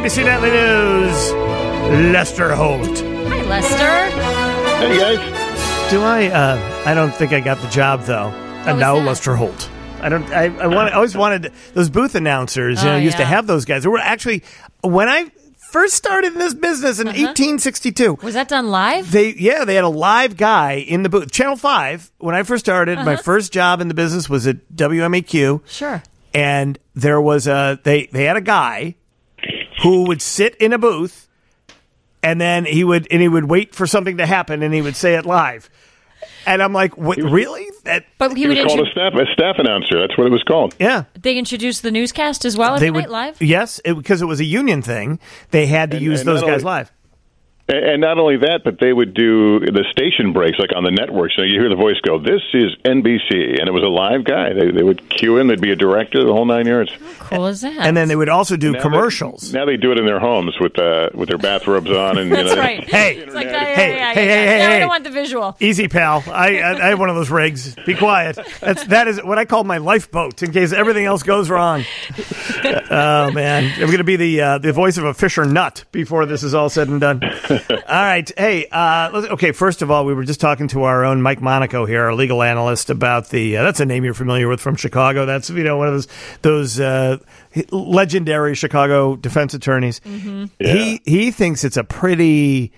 NBC Nightly News, Lester Holt. Hi, Lester. Hey, guys. I don't think I got the job, though. And now Lester Holt. I always wanted those booth announcers, used to have those guys. There were actually, when I first started in this business in 1862. Was that done live? They had a live guy in the booth. Channel 5, when I first started, my first job in the business was at WMAQ. Sure. And there was they had a guy who would sit in a booth, and then he would wait for something to happen, and he would say it live. And I'm like, what, really? But he was called a staff announcer. That's what it was called. Yeah. They introduced the newscast as well every night live? Yes, because it was a union thing. They had to use those guys live. And not only that, but they would do the station breaks, like on the network. So you hear the voice go, "This is NBC," and it was a live guy. They would cue in. There'd be a director, the whole 9 yards. How cool is that? And then they would also do commercials. Now they do it in their homes with their bathrobes on. And That's right. Hey, it's like, hey, I don't want the visual. Easy, pal. I have one of those rigs. Be quiet. That is what I call my lifeboat in case everything else goes wrong. Oh man, I'm going to be the voice of a Fisher nut before this is all said and done. All right. Hey, okay, first of all, we were just talking to our own Mike Monaco here, our legal analyst, about that's a name you're familiar with from Chicago. That's, one of those legendary Chicago defense attorneys. Mm-hmm. Yeah. He thinks it's a pretty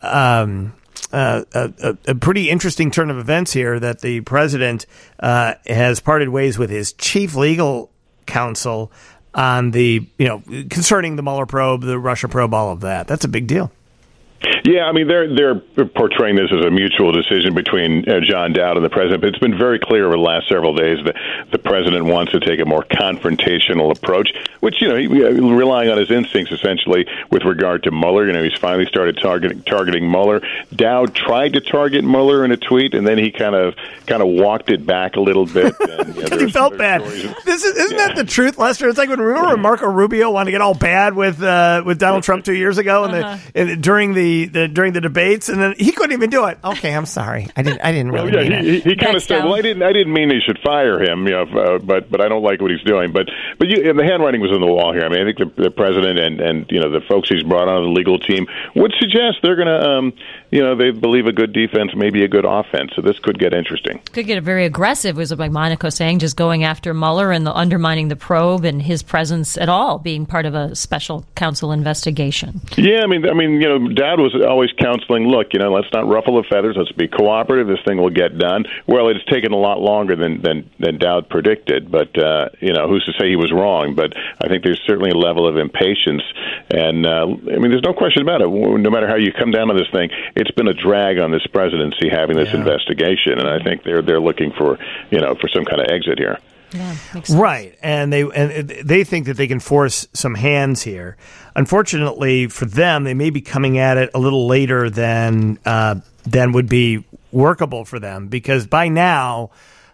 a pretty interesting turn of events here that the president has parted ways with his chief legal counsel on concerning the Mueller probe, the Russia probe, all of that. That's a big deal. Yeah, I mean, they're portraying this as a mutual decision between John Dowd and the president, but it's been very clear over the last several days that the president wants to take a more confrontational approach, which, relying on his instincts, essentially, with regard to Mueller. He's finally started targeting Mueller. Dowd tried to target Mueller in a tweet, and then he kind of walked it back a little bit. And, he felt bad. Isn't that the truth, Lester? It's like when Marco Rubio wanted to get all bad with Donald Trump 2 years ago, and during the debates, and then he couldn't even do it. Okay, I'm sorry. I didn't really mean it. He kind of said, "Well, I didn't mean they should fire him, but I don't like what he's doing." But the handwriting was on the wall here. I mean, I think the president and the folks he's brought on the legal team would suggest they're going to, they believe a good defense, maybe a good offense. So this could get interesting. Could get very aggressive, was like Monaco saying, just going after Mueller and undermining the probe and his presence at all being part of a special counsel investigation. Yeah, I mean, Dowd was always counseling, look, let's not ruffle the feathers. Let's be cooperative. This thing will get done. Well, it's taken a lot longer than Dowd predicted, but, who's to say he was wrong? But I think there's certainly a level of impatience. And, there's no question about it. No matter how you come down to this thing, it's been a drag on this presidency having this investigation. And I think they're looking for some kind of exit here. Yeah, right, and they think that they can force some hands here. Unfortunately for them, they may be coming at it a little later than would be workable for them, because by now,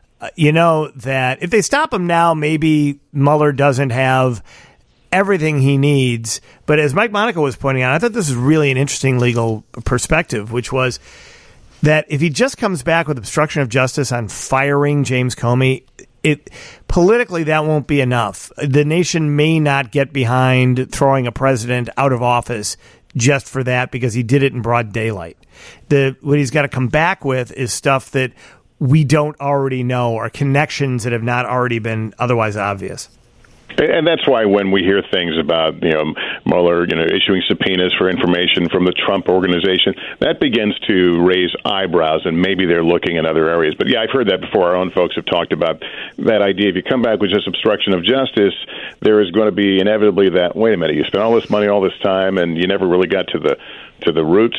that if they stop him now, maybe Mueller doesn't have everything he needs. But as Mike Monaco was pointing out, I thought this is really an interesting legal perspective, which was that if he just comes back with obstruction of justice on firing James Comey, politically that won't be enough. The nation may not get behind throwing a president out of office just for that, because he did it in broad daylight. What he's got to come back with is stuff that we don't already know, or connections that have not already been otherwise obvious. And that's why when we hear things about, Mueller, issuing subpoenas for information from the Trump organization, that begins to raise eyebrows, and maybe they're looking in other areas. But yeah, I've heard that before. Our own folks have talked about that idea. If you come back with just obstruction of justice, there is going to be inevitably that, wait a minute, you spent all this money all this time and you never really got to the roots.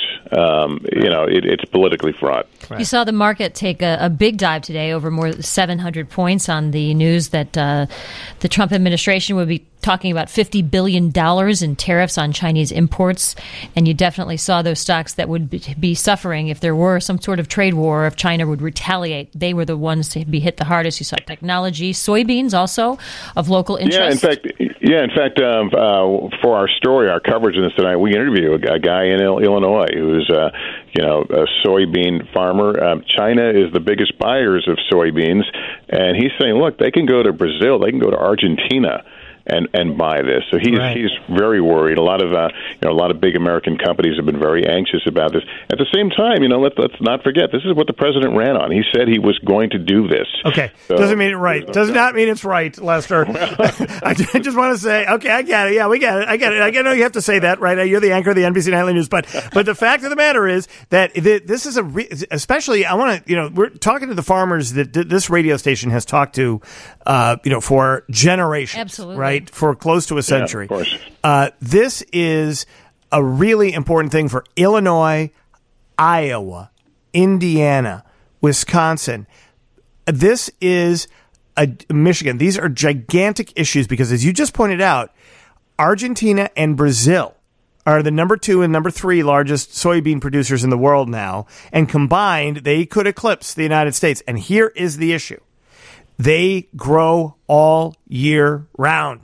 It's politically fraught. Right. You saw the market take a big dive today, over more than 700 points, on the news that the Trump administration would be talking about $50 billion in tariffs on Chinese imports. And you definitely saw those stocks that would be suffering if there were some sort of trade war, if China would retaliate. They were the ones to be hit the hardest. You saw technology, soybeans also of local interest. In fact, for our story, our coverage of this tonight, we interview a guy in Illinois who's a soybean farmer. China is the biggest buyers of soybeans, and he's saying, look, they can go to Brazil, they can go to Argentina, and buy this. So he's very worried. A lot of big American companies have been very anxious about this. At the same time, let's not forget, this is what the president ran on. He said he was going to do this. Okay, so, doesn't mean it right. Does not mean it's right, Lester. I just want to say, okay, I get it. Yeah, we get it. I get it. I know you have to say that, right? You're the anchor of the NBC Nightly News, but the fact of the matter is that this is especially. I want to, we're talking to the farmers that this radio station has talked to, for generations. Absolutely. Right? For close to a century. Yeah, of course. This is a really important thing for Illinois, Iowa, Indiana, Wisconsin. This is Michigan. These are gigantic issues because, as you just pointed out, Argentina and Brazil are the number 2 and number 3 largest soybean producers in the world now. And combined, they could eclipse the United States. And here is the issue. They grow all year round.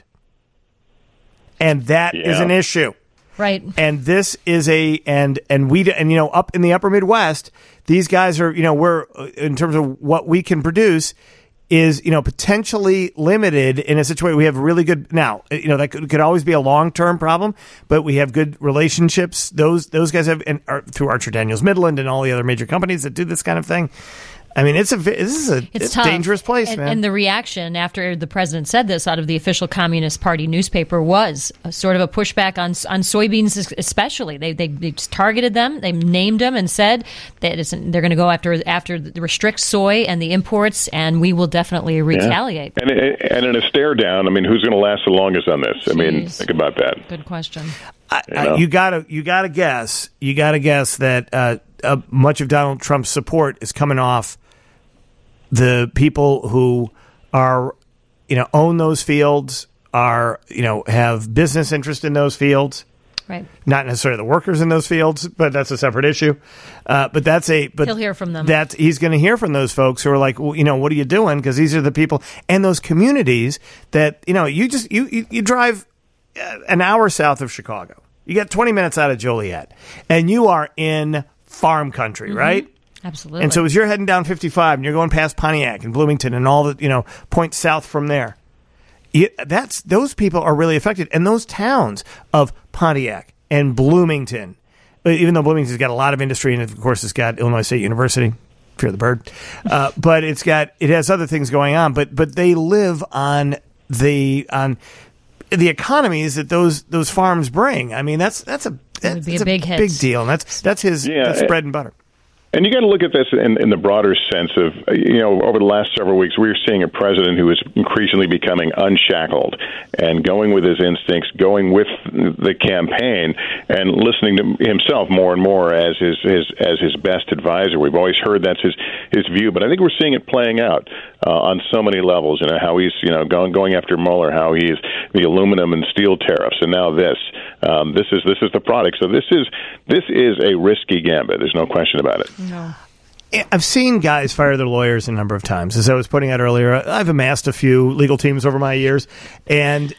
And that is an issue. Right. And this is up in the upper Midwest, these guys are, we're, in terms of what we can produce, is, potentially limited in a situation. We have really good, now, that could always be a long-term problem, but we have good relationships. Those guys have, through Archer Daniels Midland and all the other major companies that do this kind of thing. I mean, it's a dangerous place, man. And the reaction after the president said this out of the official Communist Party newspaper was sort of a pushback on soybeans, especially. They just targeted them, they named them, and said that they're going to go after the restrict soy and the imports, and we will definitely retaliate. Yeah. And in a stare down, I mean, who's going to last the longest on this? Jeez. I mean, think about that. Good question. You gotta guess that much of Donald Trump's support is coming off the people who are, own those fields, are, have business interest in those fields. Right. Not necessarily the workers in those fields, but that's a separate issue. But he'll hear from them. He's going to hear from those folks who are like, well, what are you doing? Because these are the people and those communities that, you drive an hour south of Chicago. You get 20 minutes out of Joliet, and you are in farm country, right? Absolutely. And so as you're heading down 55 and you're going past Pontiac and Bloomington and all the, points south from there, those people are really affected. And those towns of Pontiac and Bloomington, even though Bloomington's got a lot of industry and of course it's got Illinois State University, fear the bird, but it has other things going on, but they live on the economies that those farms bring. I mean, that's a big deal. And that's his bread and butter. And you got to look at this in the broader sense of, over the last several weeks, we're seeing a president who is increasingly becoming unshackled and going with his instincts, going with the campaign, and listening to himself more and more as his best advisor. We've always heard that's his view, but I think we're seeing it playing out on so many levels. How he's going after Mueller, how he's the aluminum and steel tariffs, and now this. This is the product. So this is a risky gambit. There's no question about it. No. I've seen guys fire their lawyers a number of times. As I was putting out earlier, I've amassed a few legal teams over my years, and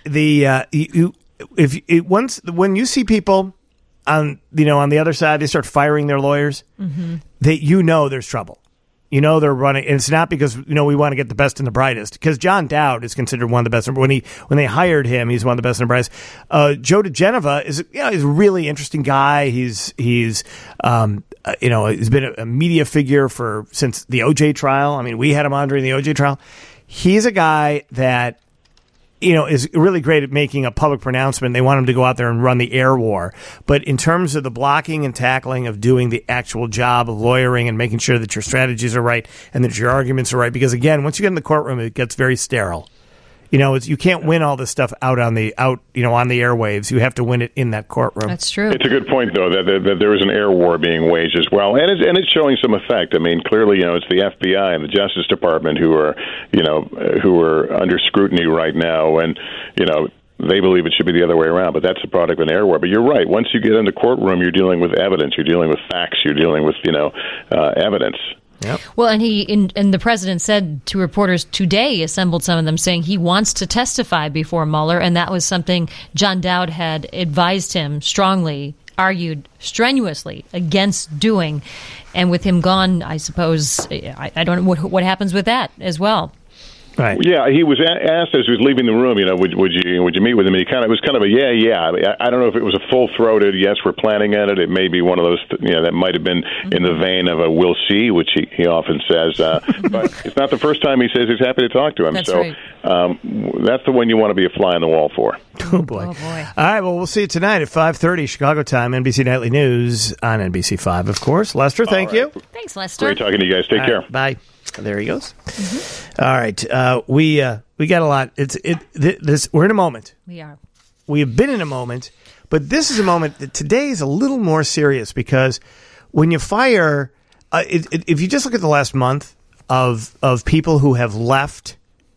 when you see people on the other side, they start firing their lawyers. Mm-hmm. There's trouble. They're running, and it's not because we want to get the best and the brightest. Because John Dowd is considered one of the best. When they hired him, he's one of the best and the brightest. Joe DeGeneva is a really interesting guy. He's been a media figure since the OJ trial. I mean, we had him on during the OJ trial. He's a guy that is really great at making a public pronouncement. They want him to go out there and run the air war. But in terms of the blocking and tackling of doing the actual job of lawyering and making sure that your strategies are right and that your arguments are right, because again, once you get in the courtroom, it gets very sterile. You can't win all this stuff on the airwaves. You have to win it in that courtroom. That's true. It's a good point, though, that there is an air war being waged as well, and it's showing some effect. I mean, clearly, it's the FBI and the Justice Department who are under scrutiny right now, and they believe it should be the other way around, but that's a product of an air war. But you're right. Once you get in the courtroom, you're dealing with evidence, you're dealing with facts, you're dealing with evidence. Yep. Well, and the president said to reporters today, assembled some of them, saying he wants to testify before Mueller, and that was something John Dowd had advised him strongly, argued strenuously against doing. And with him gone, I suppose, I don't know what happens with that as well. Right. Yeah, he was asked as he was leaving the room, would you meet with him? And it was kind of a yeah. I don't know if it was a full-throated yes, we're planning on it. It may be one of those, that might have been in the vein of a we'll see, which he often says. But it's not the first time he says he's happy to talk to him. That's so right. That's the one you want to be a fly on the wall for. Oh, boy. All right, well, we'll see you tonight at 5:30 Chicago time, NBC Nightly News on NBC5, of course. Lester, thank you. Thanks, Lester. Great talking to you guys. Take care. Right, bye. There he goes. Mm-hmm. All right, we got a lot. We're in a moment. We are. We have been in a moment, but this is a moment that today is a little more serious because when you fire, if you just look at the last month of people who have left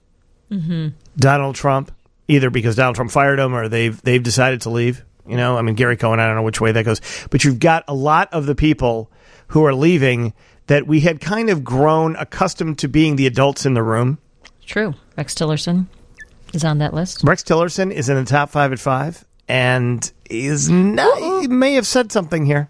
Donald Trump, either because Donald Trump fired them or they've decided to leave. Gary Cohen, I don't know which way that goes, but you've got a lot of the people who are leaving that we had kind of grown accustomed to being the adults in the room. True. Rex Tillerson is on that list. Rex Tillerson is in the top 5 at 5 and he may have said something here.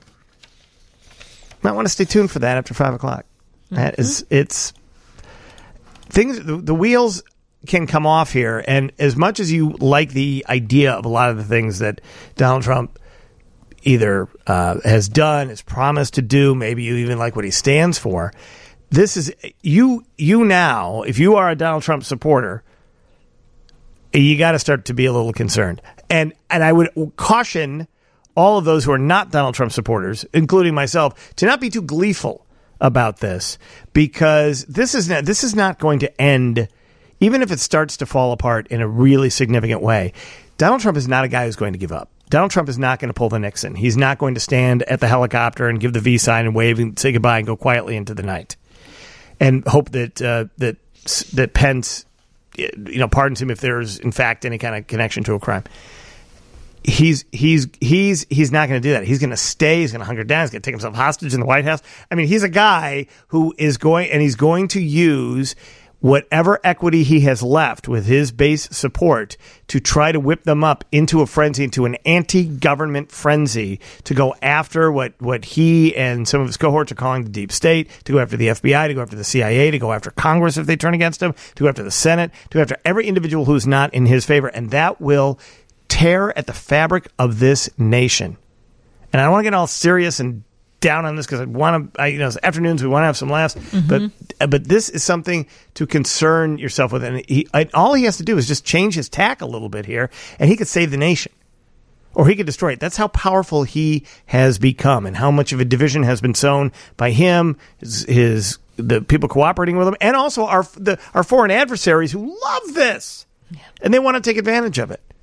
Might want to stay tuned for that after 5 o'clock. That is, it's things, the wheels can come off here. And as much as you like the idea of a lot of the things that Donald Trump either has done, has promised to do, maybe you even like what he stands for. This is you now, if you are a Donald Trump supporter, you got to start to be a little concerned. And I would caution all of those who are not Donald Trump supporters, including myself, to not be too gleeful about this, because this is not going to end, even if it starts to fall apart in a really significant way. Donald Trump is not a guy who's going to give up. Donald Trump is not going to pull the Nixon. He's not going to stand at the helicopter and give the V sign and wave and say goodbye and go quietly into the night and hope that Pence, pardons him if there's in fact any kind of connection to a crime. He's not going to do that. He's going to stay. He's going to hunker down. He's going to take himself hostage in the White House. I mean, he's a guy who is he's going to use whatever equity he has left with his base support to try to whip them up into a frenzy, into an anti-government frenzy, to go after what he and some of his cohorts are calling the deep state, to go after the FBI, to go after the CIA, to go after Congress if they turn against him, to go after the Senate, to go after every individual who's not in his favor. And that will tear at the fabric of this nation. And I don't want to get all serious and down on this because it's afternoons, we want to have some laughs, but this is something to concern yourself with. And all he has to do is just change his tack a little bit here, and he could save the nation, or he could destroy it. That's how powerful he has become, and how much of a division has been sown by him, the people cooperating with him, and also our foreign adversaries who love this, and they want to take advantage of it.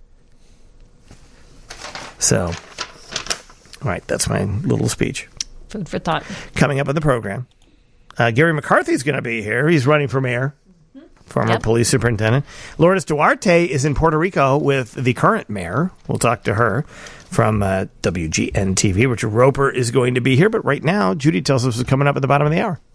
So, all right, that's my little speech. Food for thought. Coming up on the program, Gary McCarthy's going to be here. He's running for mayor, former police superintendent. Lourdes Duarte is in Puerto Rico with the current mayor. We'll talk to her from WGN TV. Richard Roper is going to be here. But right now, Judy tells us what's coming up at the bottom of the hour.